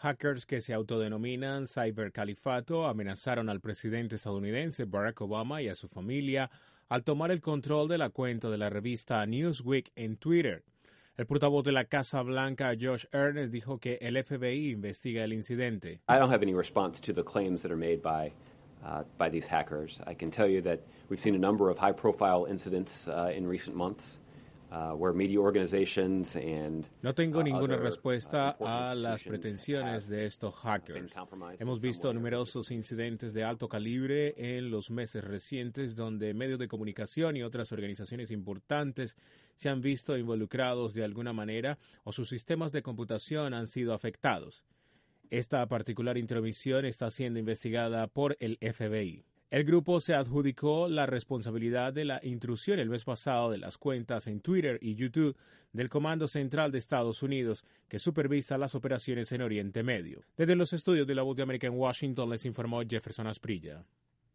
hackers que se autodenominan Cybercalifato amenazaron al presidente estadounidense Barack Obama y a su familia al tomar el control de la cuenta de la revista Newsweek en Twitter. El portavoz de la Casa Blanca, Josh Earnest, dijo que el FBI investiga el incidente. I don't have any response to the claims that are made by these hackers. I can tell you that we've seen a number of high-profile incidents in recent months. Where media organizations and, no tengo ninguna respuesta a las pretensiones de estos hackers. Hemos visto numerosos incidentes de alto calibre en los meses recientes donde medios de comunicación y otras organizaciones importantes se han visto involucrados de alguna manera o sus sistemas de computación han sido afectados. Esta particular intromisión está siendo investigada por el FBI. El grupo se adjudicó la responsabilidad de la intrusión el mes pasado de las cuentas en Twitter y YouTube del Comando Central de Estados Unidos, que supervisa las operaciones en Oriente Medio. Desde los estudios de La Voz de América en Washington les informó Jefferson Asprilla.